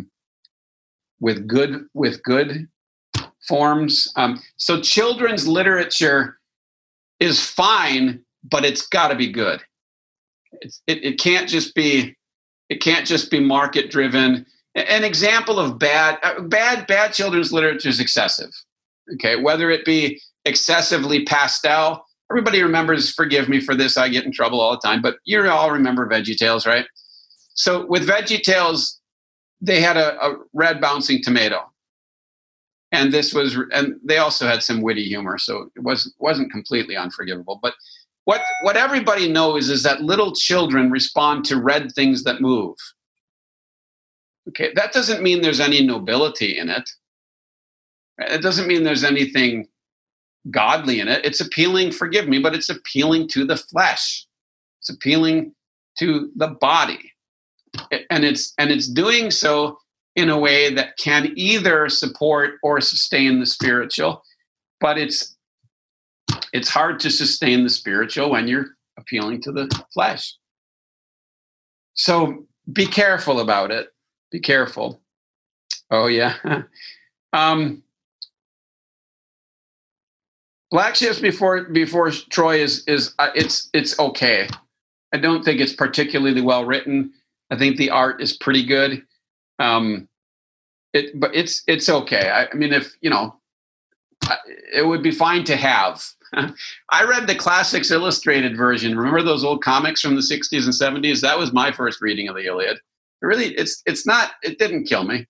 good forms. So children's literature is fine, but it's got to be good. It can't just be market driven. An example of bad children's literature is excessive. Okay, whether it be excessively pastel. Everybody remembers. Forgive me for this. I get in trouble all the time, but you all remember VeggieTales, right? So with VeggieTales, they had a red bouncing tomato. And they also had some witty humor, so it wasn't completely unforgivable. But what everybody knows is that little children respond to red things that move. Okay, that doesn't mean there's any nobility in it. It doesn't mean there's anything godly in it. It's appealing, forgive me, but it's appealing to the flesh. It's appealing to the body. And it's doing so in a way that can either support or sustain the spiritual, but it's hard to sustain the spiritual when you're appealing to the flesh. So be careful about it. Be careful. Oh yeah. Black Ships before Troy is it's okay. I don't think it's particularly well written. I think the art is pretty good. But it's okay. I mean, if it would be fine to have. I read the Classics Illustrated version. Remember those old comics from the 60s and 70s? That was my first reading of the Iliad. It didn't kill me.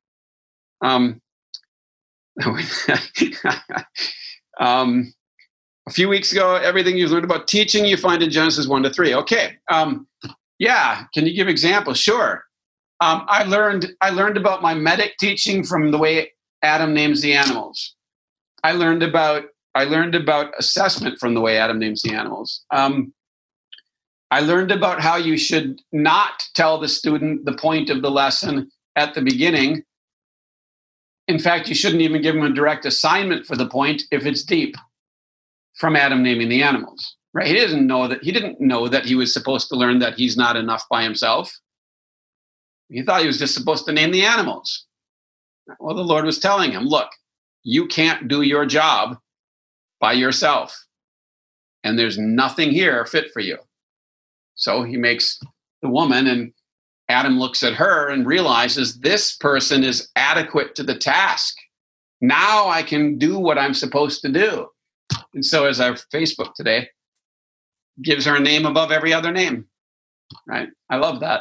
A few weeks ago, everything you've learned about teaching, you find in Genesis 1-3. Okay. Yeah. Can you give examples? Sure. I learned about mimetic teaching from the way Adam names the animals. I learned about assessment from the way Adam names the animals. I learned about how you should not tell the student the point of the lesson at the beginning. In fact, you shouldn't even give them a direct assignment for the point if it's deep, from Adam naming the animals. Right? He didn't know that he was supposed to learn that he's not enough by himself. He thought he was just supposed to name the animals. Well, the Lord was telling him, look, you can't do your job by yourself. And there's nothing here fit for you. So he makes the woman, and Adam looks at her and realizes this person is adequate to the task. Now I can do what I'm supposed to do. And so as our Facebook today gives her a name above every other name, right? I love that.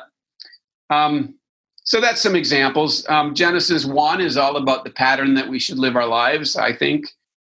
So that's some examples. Genesis 1 is all about the pattern that we should live our lives, I think.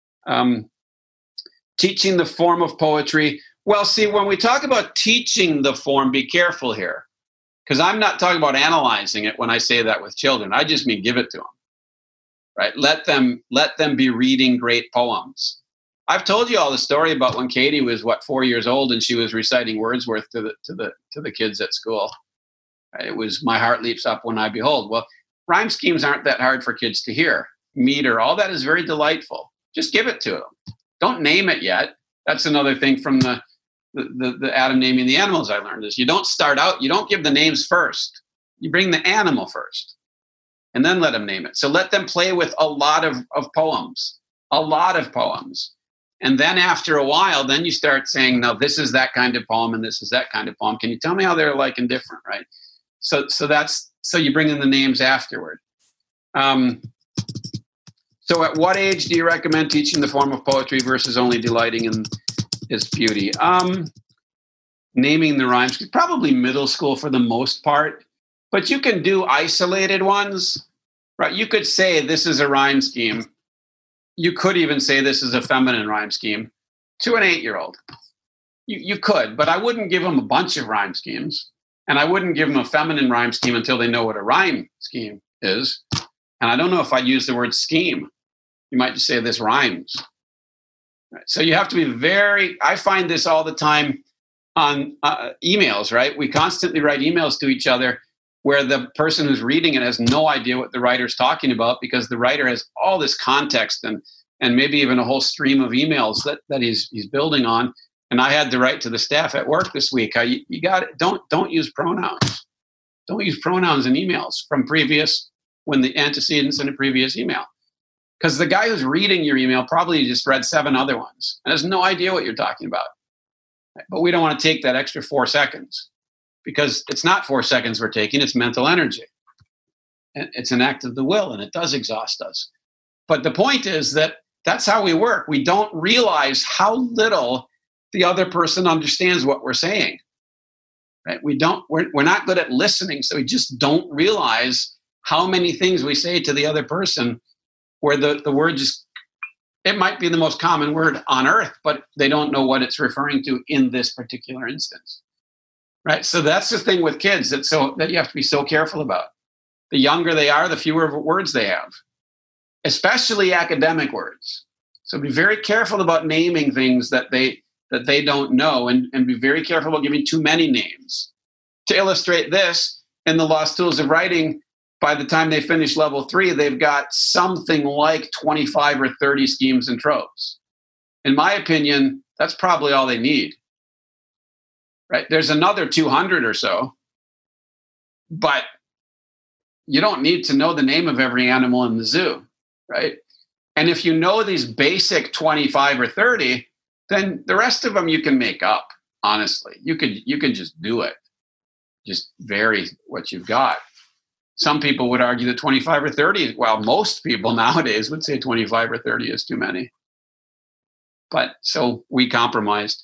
Teaching the form of poetry. Well, see, when we talk about teaching the form, be careful here. Because I'm not talking about analyzing it when I say that with children. I just mean give it to them. Right? Let them be reading great poems. I've told you all the story about when Katie was 4 years old and she was reciting Wordsworth to the kids at school. It was "My heart leaps up when I behold." Well, rhyme schemes aren't that hard for kids to hear. Meter, all that is very delightful. Just give it to them. Don't name it yet. That's another thing from the Adam naming the animals I learned is you don't start out, you don't give the names first. You bring the animal first and then let them name it. So let them play with a lot of poems. And then after a while, then you start saying, no, this is that kind of poem and this is that kind of poem. Can you tell me how they're alike and different, right? So you bring in the names afterward. So at what age do you recommend teaching the form of poetry versus only delighting in its beauty? Naming the rhymes, probably middle school for the most part, but you can do isolated ones, right? You could say this is a rhyme scheme. You could even say this is a feminine rhyme scheme to an 8-year-old. You could, but I wouldn't give them a bunch of rhyme schemes. And I wouldn't give them a feminine rhyme scheme until they know what a rhyme scheme is. And I don't know if I'd use the word scheme. You might just say this rhymes. Right. So you have to be I find this all the time on emails, right? We constantly write emails to each other where the person who's reading it has no idea what the writer's talking about because the writer has all this context and maybe even a whole stream of emails that he's building on. And I had to write to the staff at work this week. You got it. Don't use pronouns. Don't use pronouns in emails from when the antecedents in a previous email. Because the guy who's reading your email probably just read 7 other ones and has no idea what you're talking about. But we don't want to take that extra 4 seconds because it's not 4 seconds we're taking, it's mental energy. And it's an act of the will and it does exhaust us. But the point is that's how we work. We don't realize how little the other person understands what we're saying. right? We're not good at listening, so we just don't realize how many things we say to the other person where the word just, it might be the most common word on earth, but they don't know what it's referring to in this particular instance, right? So that's the thing with kids that you have to be so careful about. The younger they are, the fewer words they have, especially academic words. So be very careful about naming things that they don't know, and be very careful about giving too many names. To illustrate this, in the Lost Tools of Writing, by the time they finish level 3, they've got something like 25 or 30 schemes and tropes. In my opinion, that's probably all they need. Right? There's another 200 or so, but you don't need to know the name of every animal in the zoo, right? And if you know these basic 25 or 30, then the rest of them you can make up, honestly. You could just do it. Just vary what you've got. Some people would argue that 25 or 30, well, most people nowadays would say 25 or 30 is too many. But so we compromised.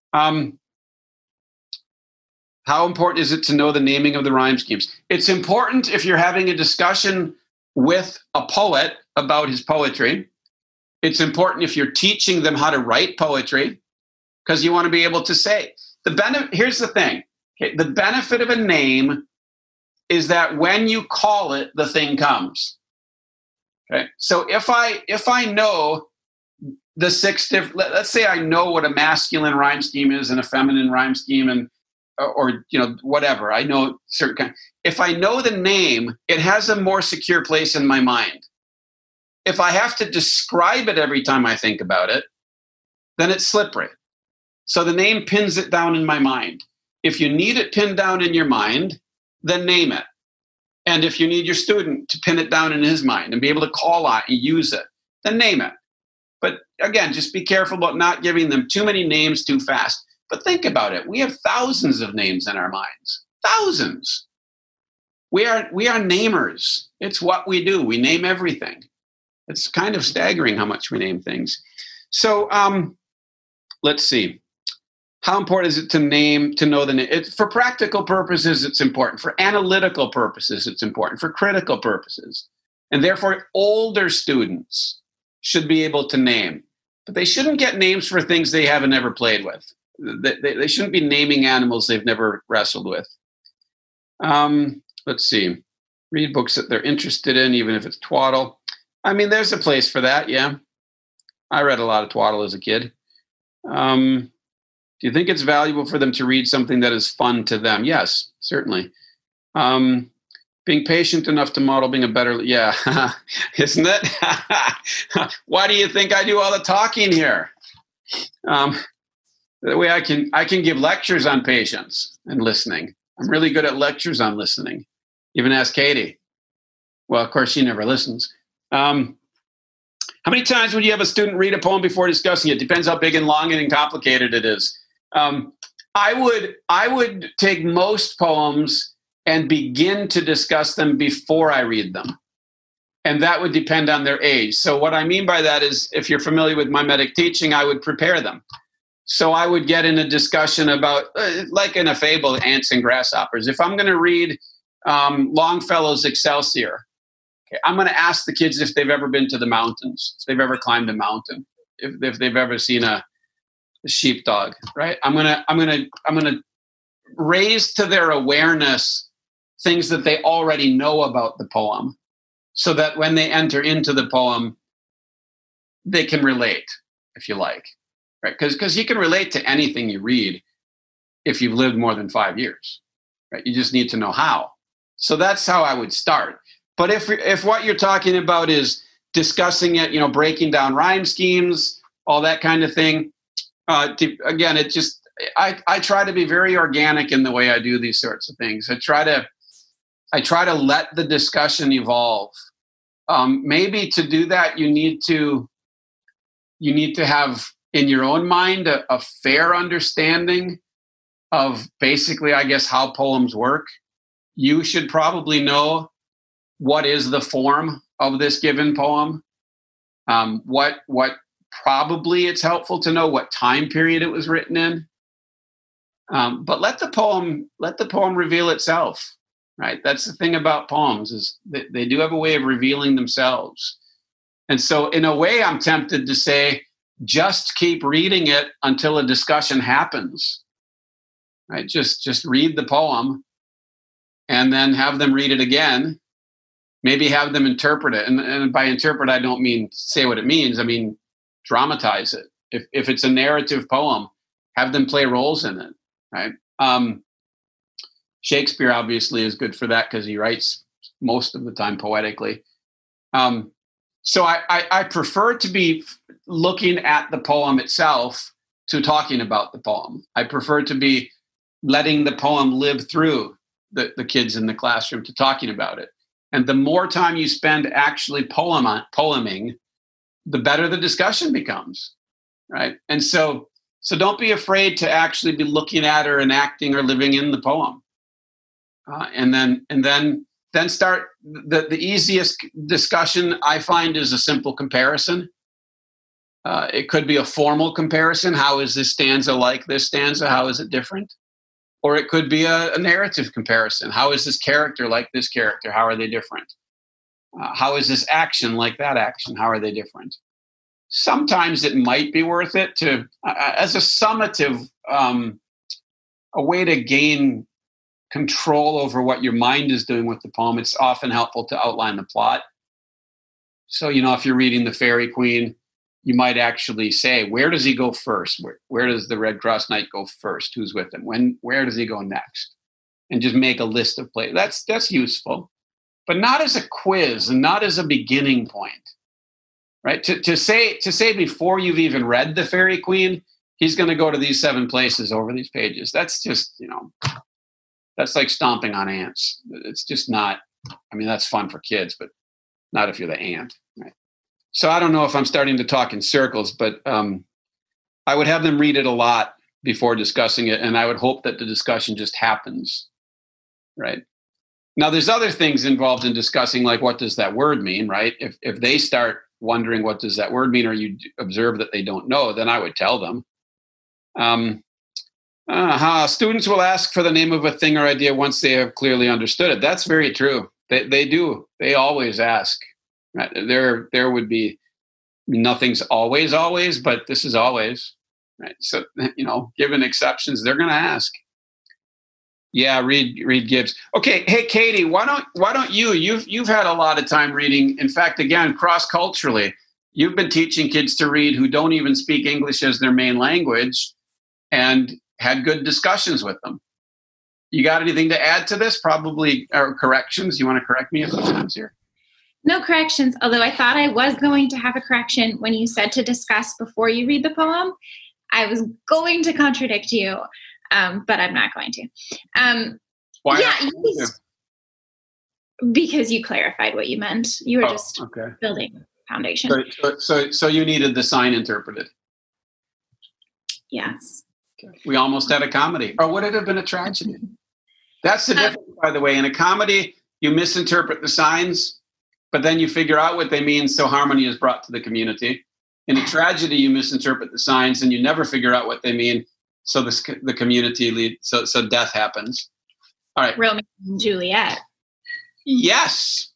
How important is it to know the naming of the rhyme schemes? It's important if you're having a discussion with a poet about his poetry. It's important if you're teaching them how to write poetry, because you want to be able to say. Here's the thing. Okay, the benefit of a name is that when you call it, the thing comes. Okay, so if I know the 6 different, let's say I know what a masculine rhyme scheme is and a feminine rhyme scheme, and or whatever, I know certain kind. If I know the name, it has a more secure place in my mind. If I have to describe it every time I think about it, then it's slippery. So the name pins it down in my mind. If you need it pinned down in your mind, then name it. And if you need your student to pin it down in his mind and be able to call on and use it, then name it. But again, just be careful about not giving them too many names too fast. But think about it. We have thousands of names in our minds. Thousands. We are namers. It's what we do. We name everything. It's kind of staggering how much we name things. So let's see. How important is it to know the name? For practical purposes, it's important. For analytical purposes, it's important. For critical purposes. And therefore, older students should be able to name. But they shouldn't get names for things they haven't ever played with. They shouldn't be naming animals they've never wrestled with. Let's see. Read books that they're interested in, even if it's twaddle. I mean, there's a place for that, yeah. I read a lot of twaddle as a kid. Do you think it's valuable for them to read something that is fun to them? Yes, certainly. Being patient enough to model being a better, yeah, isn't it? Why do you think I do all the talking here? That way I can give lectures on patience and listening. I'm really good at lectures on listening. Even ask Katie. Well, of course, she never listens. How many times would you have a student read a poem before discussing it? Depends how big and long and complicated it is. I would take most poems and begin to discuss them before I read them. And that would depend on their age. So what I mean by that is, if you're familiar with mimetic teaching, I would prepare them. So I would get in a discussion about, like in a fable, ants and grasshoppers. If I'm going to read Longfellow's Excelsior, okay, I'm going to ask the kids if they've ever been to the mountains, if they've ever climbed a mountain, if they've ever seen a sheepdog, right? I'm going to raise to their awareness things that they already know about the poem, so that when they enter into the poem, they can relate, if you like. Right? Because you can relate to anything you read if you've lived more than 5 years. Right? You just need to know how. So that's how I would start. But if what you're talking about is discussing it, breaking down rhyme schemes, all that kind of thing, again, I try to be very organic in the way I do these sorts of things. I try to let the discussion evolve. Maybe to do that, you need to have in your own mind a fair understanding of basically, I guess, how poems work. You should probably know what is the form of this given poem. What probably it's helpful to know what time period it was written in. But let the poem reveal itself, right? That's the thing about poems, is that they do have a way of revealing themselves. And so in a way, I'm tempted to say, just keep reading it until a discussion happens, right? Just read the poem and then have them read it again. Maybe have them interpret it. And by interpret, I don't mean say what it means. I mean, dramatize it. If it's a narrative poem, have them play roles in it, right? Shakespeare obviously is good for that because he writes most of the time poetically. So I prefer to be looking at the poem itself to talking about the poem. I prefer to be letting the poem live through the kids in the classroom to talking about it. And the more time you spend actually poeming, the better the discussion becomes, right? And so don't be afraid to actually be looking at or enacting or living in the poem. And then start the easiest discussion I find is a simple comparison. It could be a formal comparison. How is this stanza like this stanza? How is it different? Or it could be a narrative comparison. How is this character like this character? How are they different? How is this action like that action? How are they different? Sometimes it might be worth it to, as a summative, a way to gain control over what your mind is doing with the poem. It's often helpful to outline the plot. So, if you're reading The Fairy Queen, you might actually say, where does he go first? Where does the Red Cross Knight go first? Who's with him? Where does he go next? And just make a list of plays. That's useful, but not as a quiz and not as a beginning point, right? To say before you've even read The Fairy Queen, he's going to go to these 7 places over these pages. That's just, that's like stomping on ants. It's just not, that's fun for kids, but not if you're the ant, right? So I don't know if I'm starting to talk in circles, but I would have them read it a lot before discussing it, and I would hope that the discussion just happens, right? Now, there's other things involved in discussing, like what does that word mean, right? If they start wondering what does that word mean, or you observe that they don't know, then I would tell them. Students will ask for the name of a thing or idea once they have clearly understood it. That's very true. They do. They always ask. Right? There would be nothing's always, but this is always, right? So, given exceptions, they're going to ask. Yeah, read Gibbs. Okay, hey Katie, why don't you've had a lot of time reading. In fact, again, cross-culturally, you've been teaching kids to read who don't even speak English as their main language, and had good discussions with them. You got anything to add to this? Probably, or corrections? You want to correct me a few times here? No corrections, although I thought I was going to have a correction when you said to discuss before you read the poem. I was going to contradict you, but I'm not going to. Why? Yeah, because you clarified what you meant. You were just building foundation. So you needed the sign interpreted. Yes. Okay. We almost had a comedy. Or would it have been a tragedy? That's the difference, by the way. In a comedy, you misinterpret the signs, but then you figure out what they mean, so harmony is brought to the community. In a tragedy, you misinterpret the signs and you never figure out what they mean, so the community leads. So death happens. All right. Romeo and Juliet. Yes.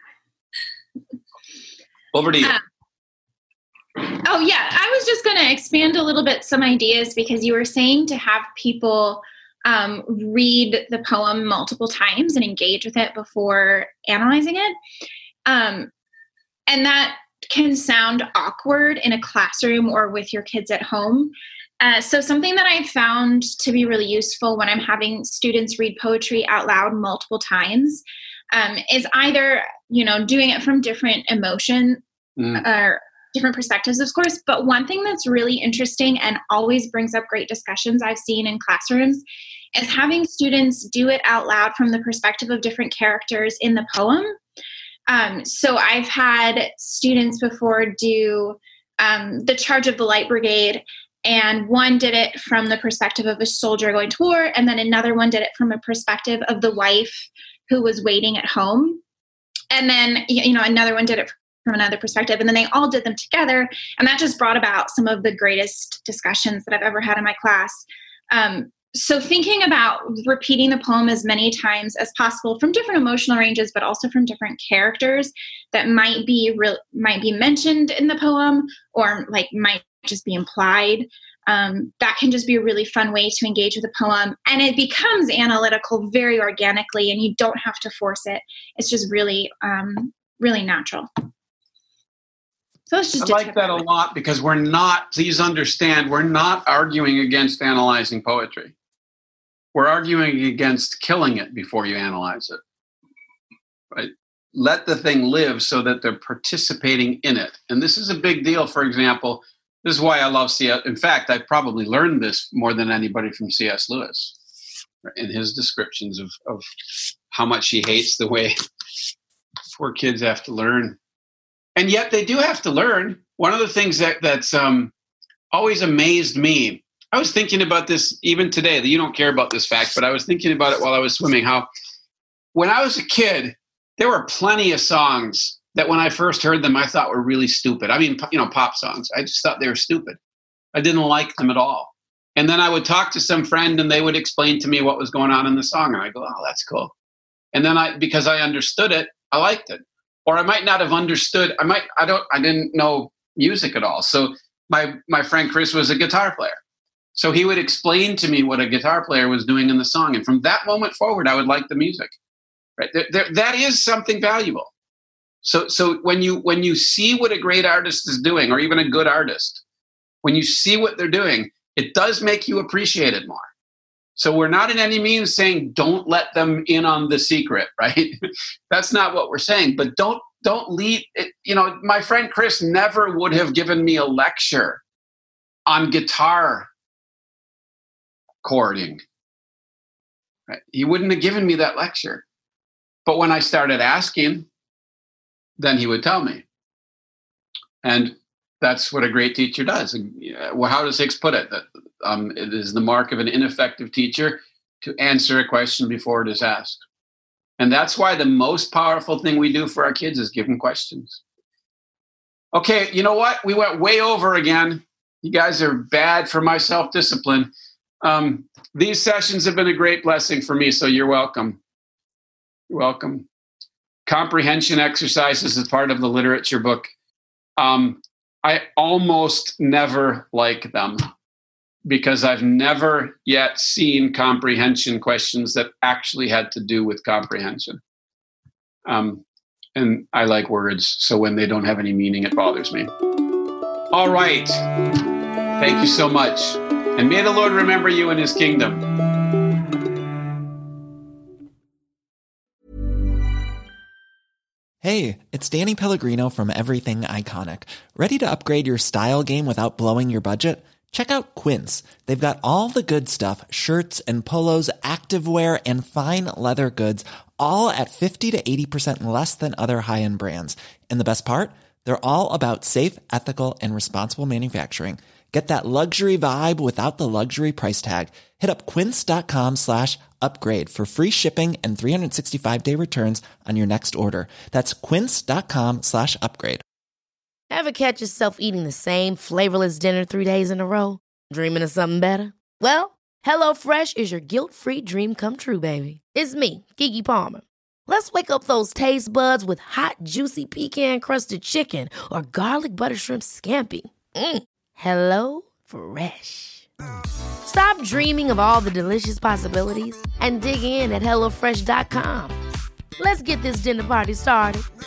Over to you. Oh yeah, I was just going to expand a little bit some ideas, because you were saying to have people read the poem multiple times and engage with it before analyzing it. And that can sound awkward in a classroom or with your kids at home. So something that I've found to be really useful when I'm having students read poetry out loud multiple times is either, doing it from different emotion or different perspectives, of course. But one thing that's really interesting and always brings up great discussions I've seen in classrooms is having students do it out loud from the perspective of different characters in the poem. So I've had students before do The Charge of the Light Brigade, and one did it from the perspective of a soldier going to war, and then another one did it from a perspective of the wife who was waiting at home. And then, another one did it from another perspective, and then they all did them together. And that just brought about some of the greatest discussions that I've ever had in my class. So thinking about repeating the poem as many times as possible from different emotional ranges, but also from different characters that might be mentioned in the poem, or like might just be implied. That can just be a really fun way to engage with the poem, and it becomes analytical very organically, and you don't have to force it. It's just really, really natural. So it's just I like that a lot, because please understand, we're not arguing against analyzing poetry. We're arguing against killing it before you analyze it, right? Let the thing live so that they're participating in it. And this is a big deal. For example, this is why I love C.S. In fact, I probably learned this more than anybody from C.S. Lewis in his descriptions of how much he hates the way poor kids have to learn. And yet they do have to learn. One of the things that's always amazed me, I was thinking about this even today, that you don't care about this fact, but I was thinking about it while I was swimming, how when I was a kid, there were plenty of songs that when I first heard them, I thought were really stupid. I mean, pop songs. I just thought they were stupid. I didn't like them at all. And then I would talk to some friend and they would explain to me what was going on in the song. And I go, oh, that's cool. And then because I understood it, I liked it. Or I might not have understood. I didn't know music at all. So my friend Chris was a guitar player. So he would explain to me what a guitar player was doing in the song. And from that moment forward, I would like the music. Right? That is something valuable. So when you see what a great artist is doing, or even a good artist, when you see what they're doing, it does make you appreciate it more. So we're not in any means saying don't let them in on the secret, right? That's not what we're saying. But don't lead it. My friend Chris never would have given me a lecture on guitar chording. Right? He wouldn't have given me that lecture. But when I started asking, then he would tell me. And that's what a great teacher does. Well, how does Hicks put it? That it is the mark of an ineffective teacher to answer a question before it is asked. And that's why the most powerful thing we do for our kids is give them questions. Okay, you know what? We went way over again. You guys are bad for my self-discipline. These sessions have been a great blessing for me, so you're welcome. You're welcome. Comprehension exercises is part of the literature book. I almost never like them because I've never yet seen comprehension questions that actually had to do with comprehension. And I like words, so when they don't have any meaning, it bothers me. All right. Thank you so much. And may the Lord remember you in his kingdom. Hey, it's Danny Pellegrino from Everything Iconic. Ready to upgrade your style game without blowing your budget? Check out Quince. They've got all the good stuff, shirts and polos, activewear, and fine leather goods, all at 50 to 80% less than other high-end brands. And the best part? They're all about safe, ethical, and responsible manufacturing. Get that luxury vibe without the luxury price tag. Hit up quince.com/upgrade for free shipping and 365-day returns on your next order. That's quince.com/upgrade. Ever catch yourself eating the same flavorless dinner 3 days in a row? Dreaming of something better? Well, HelloFresh is your guilt-free dream come true, baby. It's me, Keke Palmer. Let's wake up those taste buds with hot, juicy pecan-crusted chicken or garlic butter shrimp scampi. Hello Fresh. Stop dreaming of all the delicious possibilities and dig in at HelloFresh.com. Let's get this dinner party started.